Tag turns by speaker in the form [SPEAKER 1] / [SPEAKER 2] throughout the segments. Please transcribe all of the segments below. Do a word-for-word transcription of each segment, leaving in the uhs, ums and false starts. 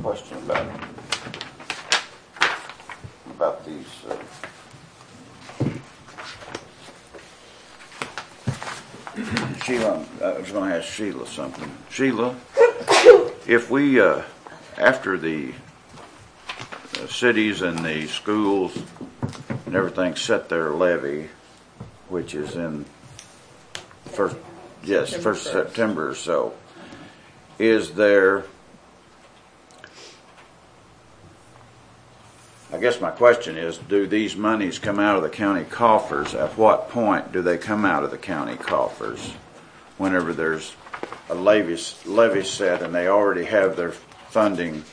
[SPEAKER 1] question about about these. Uh, Sheila, I was going to ask Sheila something. Sheila, if we, uh, after the uh, cities and the schools and everything set their levy, which is in first, yes, first September or so, is there? I guess my question is, do these monies come out of the county coffers? At what point do they come out of the county coffers? Whenever there's a levy, levy set and they already have their funding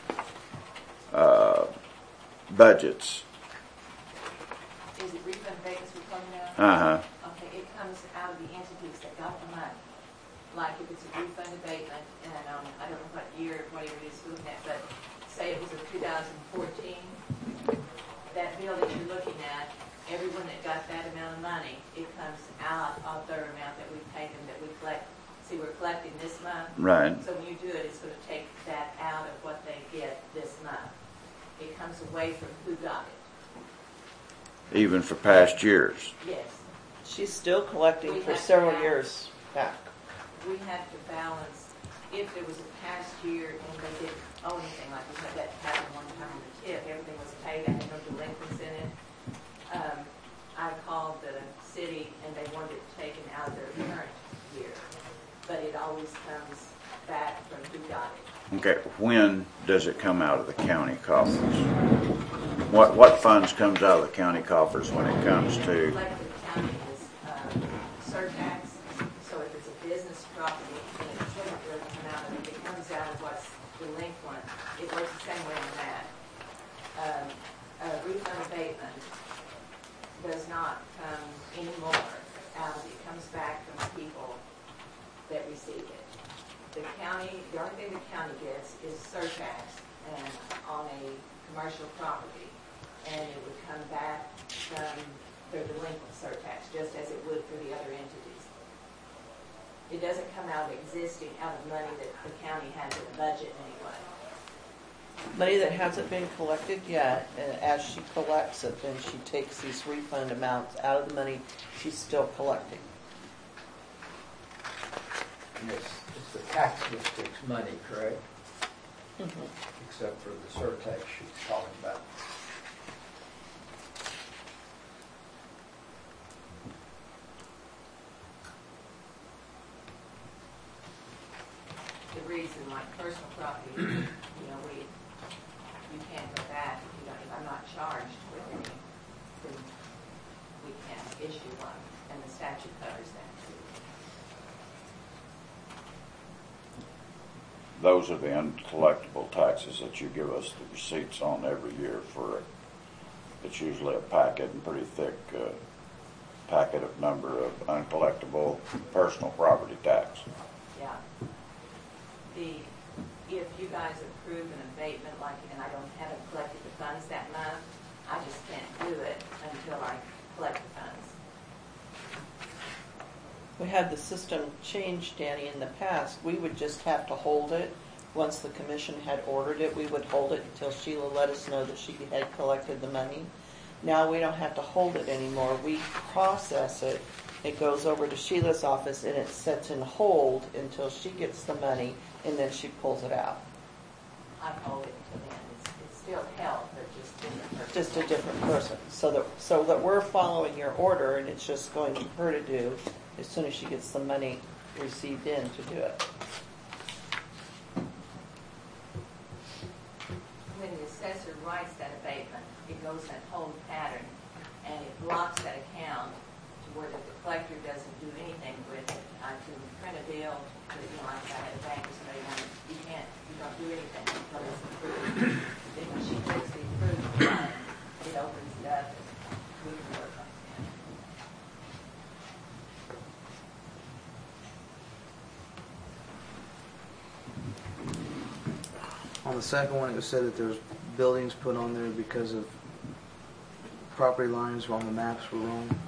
[SPEAKER 1] uh, budgets.
[SPEAKER 2] Is it refund abatements we're talking about?
[SPEAKER 1] Uh-huh.
[SPEAKER 2] Okay, it comes out of the entities that got the money. Like if it's a refund abatement, and um, I don't know what year, whatever it is we're looking at, but say it was a two thousand fourteen, that bill that you're looking at, everyone that got that amount of money, it comes out of their amount that we've taken, that we collect. See, we're collecting this month.
[SPEAKER 1] Right.
[SPEAKER 2] So when you do it, it's going to take that out of what they get this month. It comes away from who got it.
[SPEAKER 1] Even for past years.
[SPEAKER 2] Yes.
[SPEAKER 3] She's still collecting
[SPEAKER 2] We
[SPEAKER 3] for
[SPEAKER 2] have to
[SPEAKER 3] several
[SPEAKER 2] balance.
[SPEAKER 3] years back.
[SPEAKER 2] We have to balance, if there was a past year and they didn't owe anything, like we had that happen one time with the tip, everything was paid, I had no delinquents in it. Um, I called the city and they wanted it taken out of their current year, but it always comes back from who got it.
[SPEAKER 1] Okay, when does it come out of the county coffers? What what funds comes out of the county coffers when it comes to?
[SPEAKER 2] Like the county is um, surtax, so if it's a business property and it shouldn't really come out of it, it comes out of what's delinquent. It works the same way on that. Um, a refund abatement does not come anymore out of it. It comes back from the people that receive it. The county, the only thing the county gets is surtax and on a commercial property, and it would come back from their delinquent surtax, just as it would for the other entities. It doesn't come out of existing, out of money that the county has in the budget anyway.
[SPEAKER 3] Money that hasn't been collected yet, and as she collects it, then she takes these refund amounts out of the money she's still collecting.
[SPEAKER 4] Yes, it's the tax district's money, correct?
[SPEAKER 3] Mm-hmm.
[SPEAKER 4] Except for the surtax she's talking about.
[SPEAKER 2] The reason, like personal property, you know, we, you can't go back if you don't, if I'm not charged with any, then we can't issue one, and the statute covers that too.
[SPEAKER 1] Those are the uncollectible taxes that you give us the receipts on every year for. It's usually a packet, and pretty thick uh, packet of number of uncollectible personal property tax.
[SPEAKER 2] Yeah. The, if you guys approve an abatement, like, and I don't, haven't collected the funds that month, I just can't do it until I collect the funds.
[SPEAKER 3] We had the system changed, Danny, in the past. We would just have to hold it. Once the commission had ordered it, we would hold it until Sheila let us know that she had collected the money. Now we don't have to hold it anymore. We process it. It goes over to Sheila's office and it sits in hold until she gets the money, and then she pulls it out.
[SPEAKER 2] I hold it until then. It's, it's still held, but just different person.
[SPEAKER 3] Just a different person. So that so that we're following your order, and it's just going to her to do as soon as she gets the money received in to do it.
[SPEAKER 2] When the assessor writes that abatement, it goes in that hold pattern, and it blocks that account to where the collector doesn't do anything with it. I can print a bill, but, you know, like I had a bank or somebody, wanted, you can't, you don't do anything until it's approved. Then when she takes the approved fund, it opens it up, and we can work on it.
[SPEAKER 5] On the second one, it was said that there was buildings put on there because of property lines on the maps were wrong.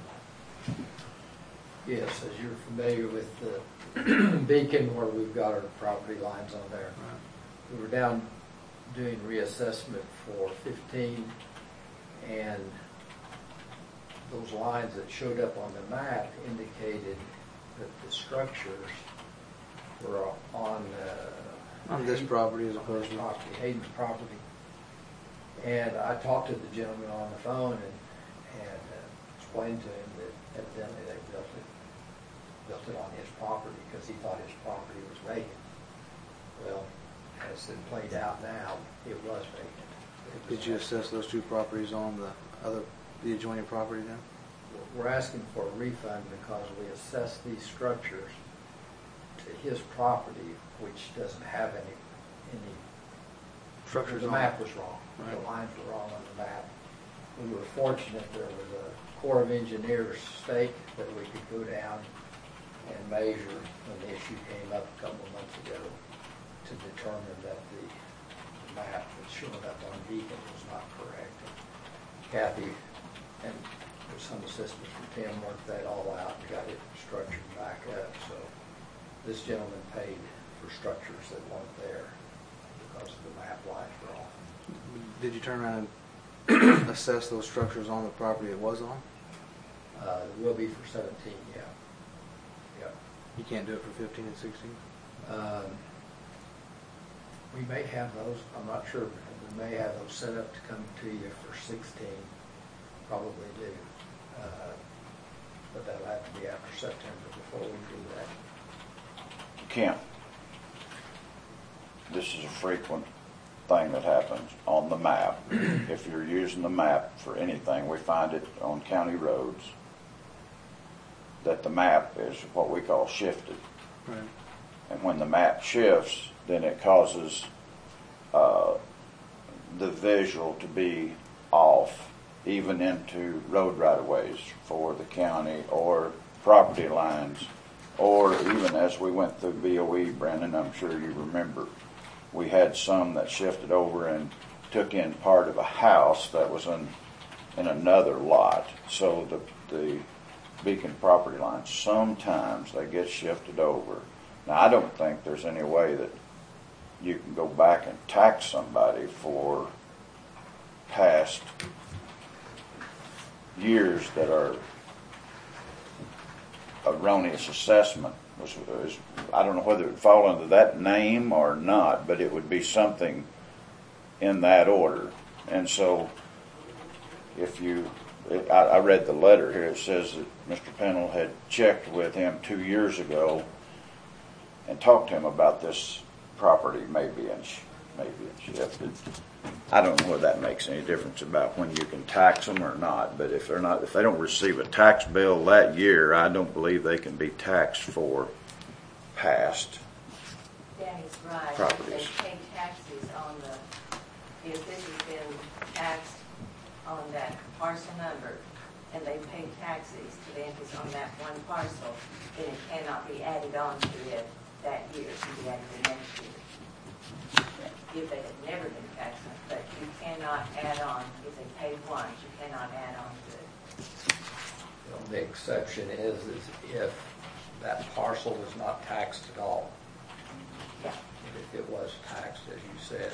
[SPEAKER 4] Yes, as you're familiar with the Beacon where we've got our property lines on there. We were down doing reassessment for fifteen, and those lines that showed up on the map indicated that the structures were on uh,
[SPEAKER 5] On this property as opposed
[SPEAKER 4] Hayden's
[SPEAKER 5] to.
[SPEAKER 4] property, Hayden's property. And I talked to the gentleman on the phone and, and uh, explained to him that evidently they built it, built it on his property because he thought his property was vacant. Well, as it played out now, it was vacant. It was
[SPEAKER 5] Did you assess those two properties on the other, the adjoining property then?
[SPEAKER 4] We're asking for a refund because we assessed these structures to his property, which doesn't have any, any,
[SPEAKER 5] Structures
[SPEAKER 4] the
[SPEAKER 5] on
[SPEAKER 4] map
[SPEAKER 5] it.
[SPEAKER 4] was wrong.
[SPEAKER 5] Right.
[SPEAKER 4] The lines were wrong on the map. We were fortunate there was a Corps of Engineers stake that we could go down and measure when the issue came up a couple of months ago to determine that the map that's showing up on Beacon was not correct. And Kathy and with some assistance from Tim worked that all out and got it structured back up. So this gentleman paid for structures that weren't there because the map lines were off.
[SPEAKER 5] Did you turn around and assess those structures on the property it was on?
[SPEAKER 4] Uh, it will be for seventeen, yeah. Yep.
[SPEAKER 5] You can't do it for fifteen and sixteen?
[SPEAKER 4] Um, we may have those, I'm not sure, we may have those set up to come to you for sixteen, probably do. Uh, but that'll have to be after September before we do that.
[SPEAKER 1] Kim, this is a frequent thing that happens on the map. If you're using the map for anything, we find it on county roads, that the map is what we call shifted.
[SPEAKER 5] Right.
[SPEAKER 1] And when the map shifts, then it causes uh, the visual to be off, even into road right-of-ways for the county or property lines, or even as we went through B O E, Brendan, I'm sure you remember, we had some that shifted over and took in part of a house that was in, in another lot. So the, the Beacon property lines, sometimes they get shifted over. Now, I don't think there's any way that you can go back and tax somebody for past years that are erroneous assessment. Was, was, I don't know whether it would fall under that name or not, but it would be something in that order. And so, if you, I, I read the letter here, it says that Mister Pennell had checked with him two years ago and talked to him about this property maybe and maybe it shifted. I don't know whether that makes any difference about when you can tax them or not, but if they're not, if they don't receive a tax bill that year, I don't believe they can be taxed for past.
[SPEAKER 2] Danny's right.
[SPEAKER 1] Properties.
[SPEAKER 2] They pay taxes on the, if this has been taxed on that parcel number, and they pay taxes to the interest on that one parcel, then it cannot be added on to it that year, it can be added the next year. If they had never been taxed, but you cannot add on, if they paid once, you cannot add on to it.
[SPEAKER 4] The only exception is, is if that parcel was not taxed at all.
[SPEAKER 2] Yeah.
[SPEAKER 4] If it was taxed, as you said.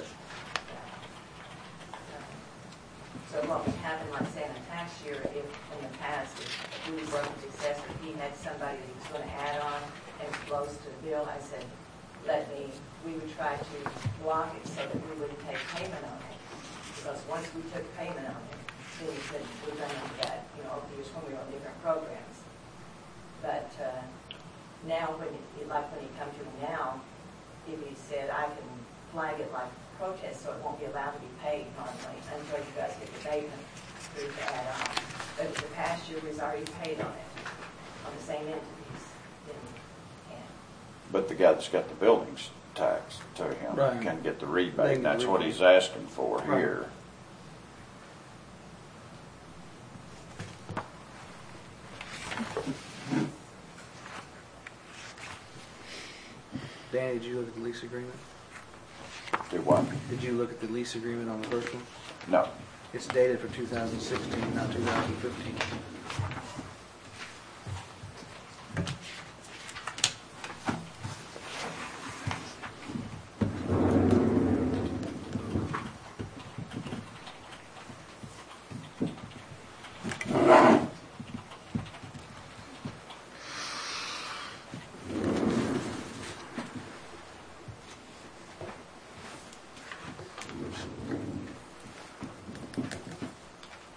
[SPEAKER 2] So what would happen, like say in a tax year, if in the past, if we worked with the assessor, he had somebody that he was going to add on and it flows to the bill, I said, let me, we would try to block it so that we wouldn't take payment on it. Because once we took payment on it, then we could, we done that, you know, over the years when we were on different programs. But uh, now, when it, like when he come to me now, if he said, I can flag it like protest, so it won't be allowed to be paid normally until you guys get the payment through to add on. But if the past year was already paid on it, on the same entities, then we can.
[SPEAKER 1] But the guy that's got the buildings taxed to him
[SPEAKER 5] Right.
[SPEAKER 1] can get the
[SPEAKER 5] They
[SPEAKER 1] rebate.
[SPEAKER 5] can
[SPEAKER 1] That's
[SPEAKER 5] get
[SPEAKER 1] what
[SPEAKER 5] rebate.
[SPEAKER 1] he's asking for
[SPEAKER 5] Right.
[SPEAKER 1] here.
[SPEAKER 5] Danny, did you look at the lease agreement?
[SPEAKER 1] Do what?
[SPEAKER 5] Did you look at the lease agreement on the first one?
[SPEAKER 1] No.
[SPEAKER 5] It's dated for two thousand sixteen, not two thousand fifteen.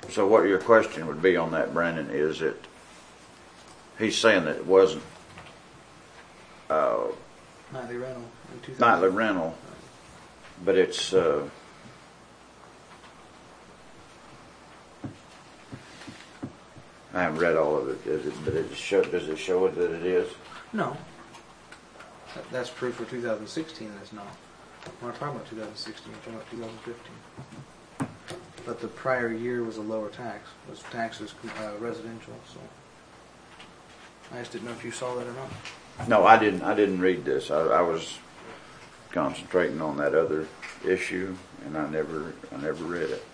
[SPEAKER 1] So what your question would be on that, Brandon, is it, he's saying that it wasn't, uh,
[SPEAKER 5] Nightly rental in two thousand.
[SPEAKER 1] nightly rental, but it's, uh, I haven't read all of it, does it, but it show, does it show it that it is?
[SPEAKER 5] No. That- That's proof for two thousand sixteen, that's not. We're not talking about two thousand sixteen, we're talking about two thousand fifteen. But the prior year was a lower tax, was taxes uh, residential, so. I just didn't know if you saw that or not.
[SPEAKER 1] No, I didn't, I didn't read this. I, I was concentrating on that other issue, and I never, I never read it.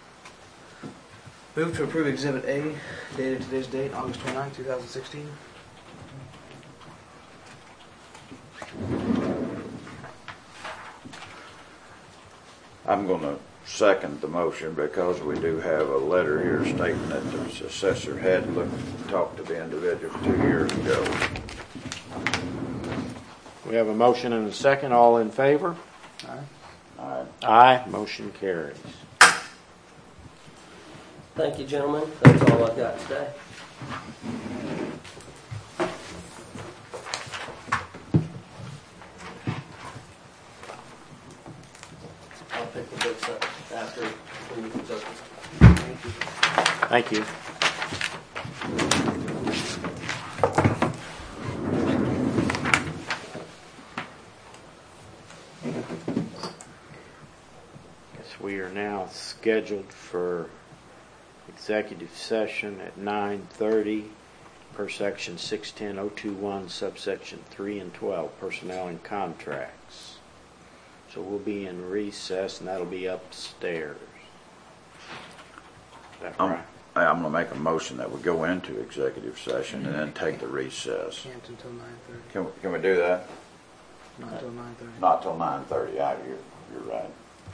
[SPEAKER 5] Move to approve Exhibit A, dated today's date, August twenty-ninth, two thousand sixteen.
[SPEAKER 1] I'm gonna second the motion because we do have a letter here stating that the assessor had looked, talked to the individual two years ago.
[SPEAKER 6] We have a motion and a second. All in favor?
[SPEAKER 5] Aye.
[SPEAKER 1] All right.
[SPEAKER 6] Aye. Motion carries.
[SPEAKER 7] Thank you, gentlemen. That's all I've got today. I'll pick the books up after the meeting's over.
[SPEAKER 6] Thank you. Yes, we are now scheduled for executive session at nine thirty per section six ten oh two one subsection three and twelve, personnel and contracts. So we'll be in recess, and that'll be upstairs. Is that
[SPEAKER 1] I'm,
[SPEAKER 6] right?
[SPEAKER 1] I'm gonna make a motion that we go into executive session and then take the recess.
[SPEAKER 5] Can't until nine thirty.
[SPEAKER 1] Can, we- can we do that?
[SPEAKER 5] Not until nine thirty.
[SPEAKER 1] Not till nine thirty, yeah, you're, you're right.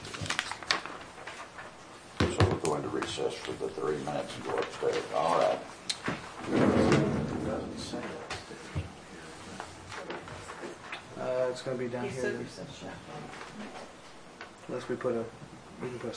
[SPEAKER 1] So we'll go into recess for the three minutes and go upstairs. All right.
[SPEAKER 5] Uh, it's gonna be down
[SPEAKER 3] He
[SPEAKER 5] here
[SPEAKER 3] said
[SPEAKER 5] then.
[SPEAKER 3] recess, yeah.
[SPEAKER 5] Unless we put a, we can put a